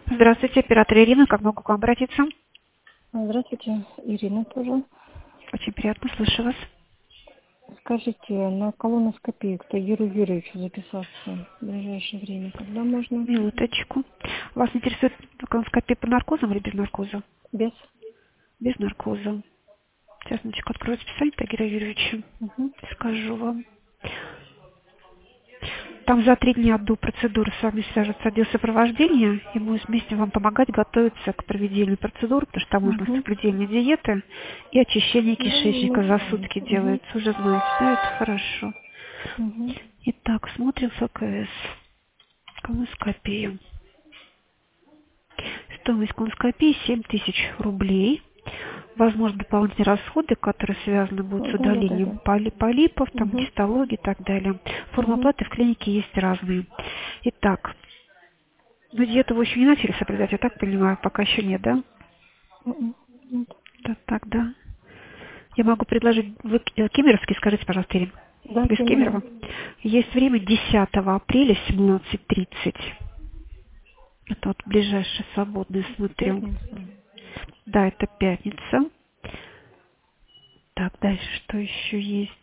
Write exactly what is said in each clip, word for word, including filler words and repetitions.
Здравствуйте, оператор Ирина. Как могу к вам обратиться? Здравствуйте, Ирина тоже. Очень приятно, слышу вас. Скажите, на колоноскопию к Тагиру Юрьевичу записаться в ближайшее время, когда можно? Минуточку. Вас интересует колоноскопия по наркозам или без наркоза? Без? Без наркоза. Сейчас, минуточку, открою списание Тагира Юрьевича. Угу. Скажу вам. Там за три дня до процедуры с вами свяжется отдел сопровождения, и мы вместе вам помогать готовиться к проведению процедуры, потому что там нужно Угу. соблюдение диеты и очищение Да, мы кишечника за знаем. сутки Угу. делается. Уже знаете, да, это хорошо. Угу. Итак, смотрим ФКС. Колоноскопию. Стоимость колоноскопии семь тысяч рублей. Возможно, дополнительные расходы, которые связаны будут с Да, да, да, удалением да. поли- полипов, там, Угу. гистологии и так далее. Формы Угу. оплаты в клинике есть разные. Итак, ну диету вы еще не начали соблюдать, я так понимаю, пока еще нет, да? Мгм. Нет. Да, так, да. Я могу предложить, вы э, Кемеровский, скажите, пожалуйста, Ирина. Да, Вы из Кемерово. Кемерово? Есть время десятого апреля, семнадцать тридцать. Это вот ближайшее свободное, смотрю. Пятница. Да, это пятница. Так, дальше что еще есть?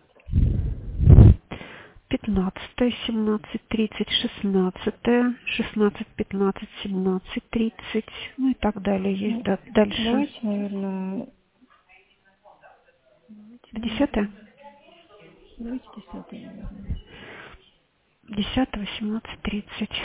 Пятнадцатое, семнадцать тридцать, шестнадцатое, шестнадцать пятнадцать, семнадцать тридцать, ну и так далее есть. Ну, Да, дальше. давайте, наверное, давайте, Десятое? наверное, давайте десятое, наверное. Десятого, семнадцать тридцать.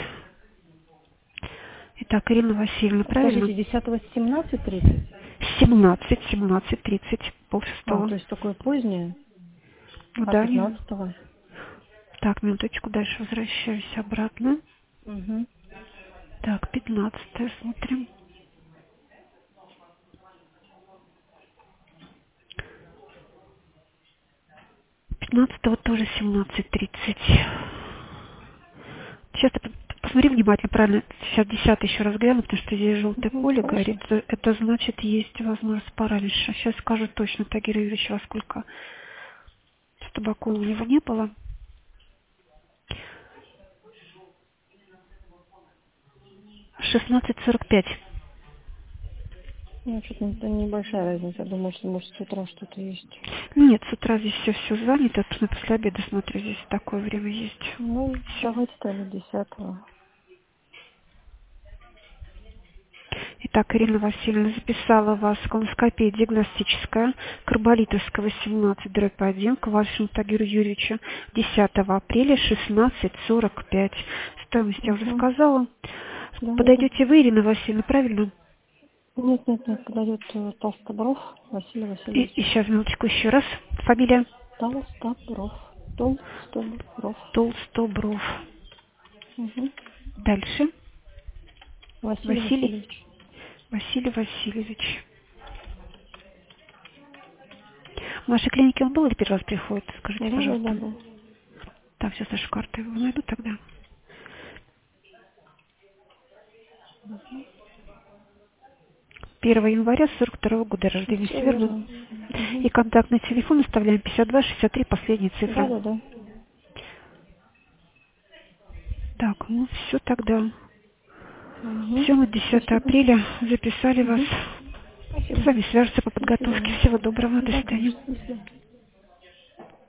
Итак, Ирина Васильевна, правильно? Скажите, десятого семнадцать тридцать? Семнадцать, семнадцать тридцать, А, полшестого. то есть такое позднее, Ну а да, не- пятнадцатого? так, минуточку, дальше возвращаюсь обратно. Угу. Так, пятнадцатое смотрим. Пятнадцатого тоже семнадцать тридцать. Сейчас ты п- посмотри внимательно, правильно. Сейчас десятый еще раз гляну, потому что здесь желтое Угу. поле Хорошо. горит. Это, это значит, есть возможность пораньше. Сейчас скажу точно, Тагир Юрьевич, во сколько с табаку у него не было. шестнадцать сорок пять. Ну, что-то это небольшая разница. Я думаю, что может с утра что-то есть. Нет, с утра здесь все, все занято. Просто после обеда, смотрю, здесь такое время есть. Ну, Всё. давайте тогда десятого. Итак, Ирина Васильевна записала вас колоноскопия диагностическая Карболитовского семнадцать дробь один к вашему Тагиру Юрьевичу десятого апреля шестнадцать сорок пять. Стоимость я уже Угу. сказала. Да, да, да. Подойдете вы, Ирина Васильевна, правильно? Нет, нет, нет, подойдет э, Толстобров Василий И, Васильевич. и сейчас, минуточку, еще раз. Фамилия? Толстобров. Толстобров. Толстобров. Угу. Дальше. Василий Василий. Васильевич. Василий Васильевич. В нашей клинике он был или первый раз приходит? Скажите, Да, да, да, пожалуйста. да. Так, сейчас нашу карту его найду тогда. первого января сорок второго года рождения, Все все верно? верно. Угу. И контактный телефон оставляем пятьдесят два шестьдесят три, последние Да, цифры. да, да. Так, ну все тогда. Угу. Все, на десятое Спасибо. апреля записали вас. Угу. С Спасибо. вами свяжутся по До подготовке. свидания. Всего доброго, до Да, свидания. конечно. До свидания.